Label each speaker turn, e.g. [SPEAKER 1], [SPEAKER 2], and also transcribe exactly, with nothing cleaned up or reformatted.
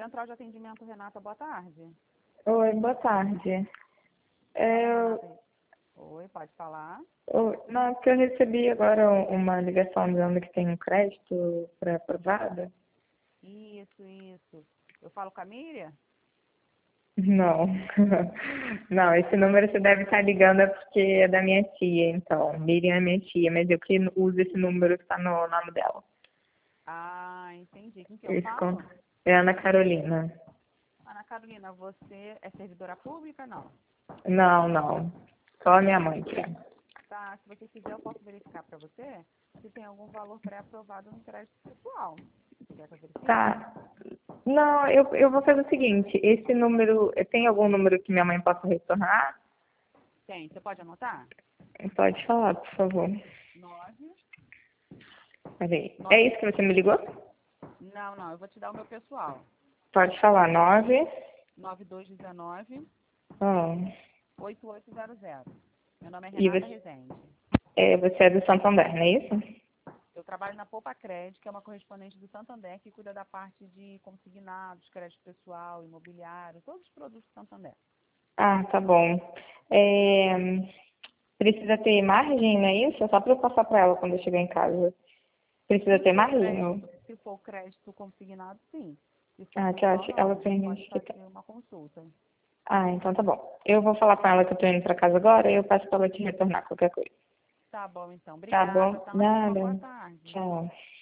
[SPEAKER 1] Central de Atendimento, Renata, boa tarde.
[SPEAKER 2] Oi, boa tarde. É, eu-
[SPEAKER 1] Oi, pode falar.
[SPEAKER 2] oi, não, é porque eu recebi agora um- uma ligação dizendo que tem um crédito pré-aprovado.
[SPEAKER 1] Isso, isso. Eu falo com a Miriam?
[SPEAKER 2] Não. Não, esse número você deve estar ligando é porque é da minha tia, então. Miriam é minha tia, mas eu que uso esse número que está no nome dela.
[SPEAKER 1] Ah, entendi. Com quem eu
[SPEAKER 2] Esse
[SPEAKER 1] falo?
[SPEAKER 2] con- É Ana Carolina.
[SPEAKER 1] Ana Carolina, você é servidora pública? Não.
[SPEAKER 2] Não, não. Só a minha mãe que é.
[SPEAKER 1] Tá, se você quiser, eu posso verificar para você se tem algum valor pré-aprovado no crédito pessoal. Você quer que eu verifique?
[SPEAKER 2] Tá. Não, eu, eu vou fazer o seguinte, esse número, tem algum número que minha mãe possa retornar?
[SPEAKER 1] Tem. Você pode anotar?
[SPEAKER 2] Pode falar, por favor.
[SPEAKER 1] Nove.
[SPEAKER 2] Peraí.
[SPEAKER 1] Nove.
[SPEAKER 2] É isso que você me ligou?
[SPEAKER 1] Não, não. Eu vou te dar o meu pessoal.
[SPEAKER 2] Pode falar. Nove.
[SPEAKER 1] nove dois um nove,
[SPEAKER 2] Ah,
[SPEAKER 1] oito oito zero zero. Meu nome é
[SPEAKER 2] e
[SPEAKER 1] Renata
[SPEAKER 2] você,
[SPEAKER 1] Rezende.
[SPEAKER 2] é, você é do Santander, não é isso?
[SPEAKER 1] Eu trabalho na Poupa Crédito, que é uma correspondente do Santander, que cuida da parte de consignados, crédito pessoal, imobiliário, todos os produtos do Santander.
[SPEAKER 2] Ah, tá bom. É, precisa ter margem, não é isso? É só para eu passar para ela quando eu chegar em casa. Precisa
[SPEAKER 1] Se
[SPEAKER 2] ter
[SPEAKER 1] for
[SPEAKER 2] margem? ou-
[SPEAKER 1] crédito, se for crédito consignado, sim. Se for
[SPEAKER 2] Ah, que ela,
[SPEAKER 1] pessoal, não.
[SPEAKER 2] ela
[SPEAKER 1] A gente pode
[SPEAKER 2] permite que...
[SPEAKER 1] fazer
[SPEAKER 2] tá-
[SPEAKER 1] uma consulta.
[SPEAKER 2] Ah, então tá bom. Eu vou falar com ela que eu tô indo para casa agora e eu peço para ela te retornar qualquer coisa.
[SPEAKER 1] Tá bom, então.
[SPEAKER 2] Tá
[SPEAKER 1] Obrigada,
[SPEAKER 2] bom?
[SPEAKER 1] tá? Uma boa
[SPEAKER 2] Nada.
[SPEAKER 1] tarde.
[SPEAKER 2] Tchau.